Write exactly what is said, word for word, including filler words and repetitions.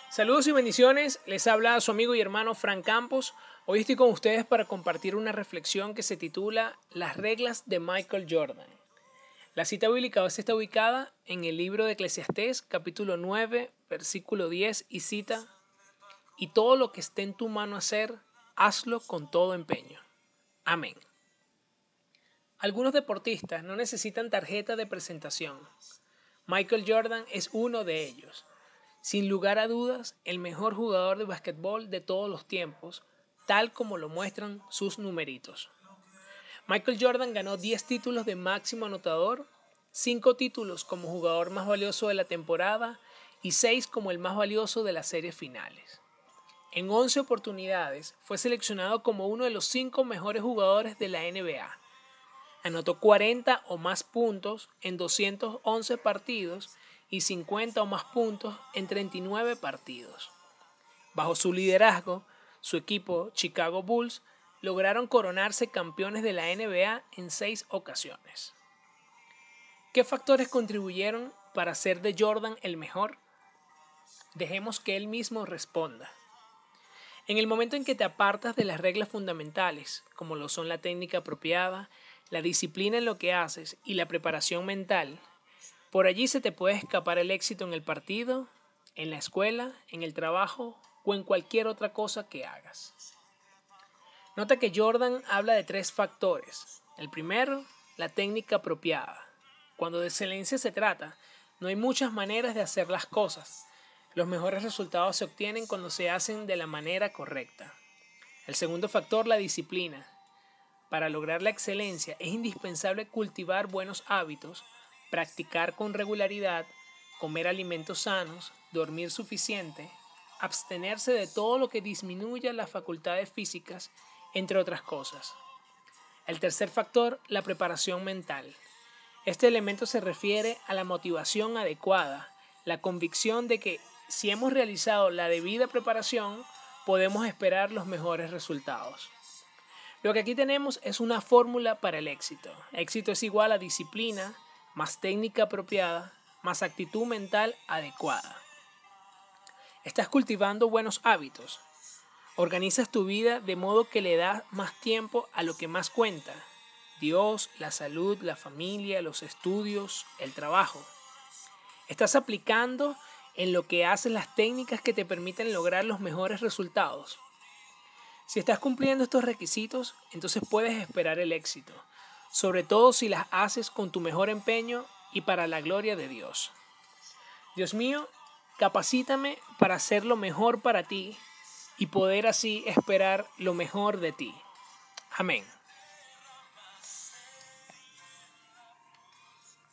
Saludos y bendiciones, les habla su amigo y hermano Frank Campos. Hoy estoy con ustedes para compartir una reflexión que se titula Las reglas de Michael Jordan. La cita bíblica está ubicada en el libro de Eclesiastés, capítulo nueve, versículo diez, y cita: Y todo lo que esté en tu mano hacer, hazlo con todo empeño. Amén. Algunos deportistas no necesitan tarjeta de presentación. Michael Jordan es uno de ellos. Sin lugar a dudas, el mejor jugador de básquetbol de todos los tiempos, tal como lo muestran sus numeritos. Michael Jordan ganó diez títulos de máximo anotador, cinco títulos como jugador más valioso de la temporada y seis como el más valioso de las series finales. En once oportunidades fue seleccionado como uno de los cinco mejores jugadores de la N B A. Anotó cuarenta o más puntos en doscientos once partidos y cincuenta o más puntos en treinta y nueve partidos. Bajo su liderazgo, su equipo Chicago Bulls lograron coronarse campeones de la N B A en seis ocasiones. ¿Qué factores contribuyeron para hacer de Jordan el mejor? Dejemos que él mismo responda. En el momento en que te apartas de las reglas fundamentales, como lo son la técnica apropiada, la disciplina en lo que haces y la preparación mental, por allí se te puede escapar el éxito en el partido, en la escuela, en el trabajo o en cualquier otra cosa que hagas. Nota que Jordan habla de tres factores. El primero, la técnica apropiada. Cuando de excelencia se trata, no hay muchas maneras de hacer las cosas. Los mejores resultados se obtienen cuando se hacen de la manera correcta. El segundo factor, la disciplina. Para lograr la excelencia es indispensable cultivar buenos hábitos, practicar con regularidad, comer alimentos sanos, dormir suficiente, abstenerse de todo lo que disminuya las facultades físicas, entre otras cosas. El tercer factor, la preparación mental. Este elemento se refiere a la motivación adecuada, la convicción de que si hemos realizado la debida preparación, podemos esperar los mejores resultados. Lo que aquí tenemos es una fórmula para el éxito. Éxito es igual a disciplina, más técnica apropiada, más actitud mental adecuada. Estás cultivando buenos hábitos. Organizas tu vida de modo que le das más tiempo a lo que más cuenta: Dios, la salud, la familia, los estudios, el trabajo. Estás aplicando en lo que haces las técnicas que te permiten lograr los mejores resultados. Si estás cumpliendo estos requisitos, entonces puedes esperar el éxito, sobre todo si las haces con tu mejor empeño y para la gloria de Dios. Dios mío, capacítame para hacer lo mejor para ti y poder así esperar lo mejor de ti. Amén.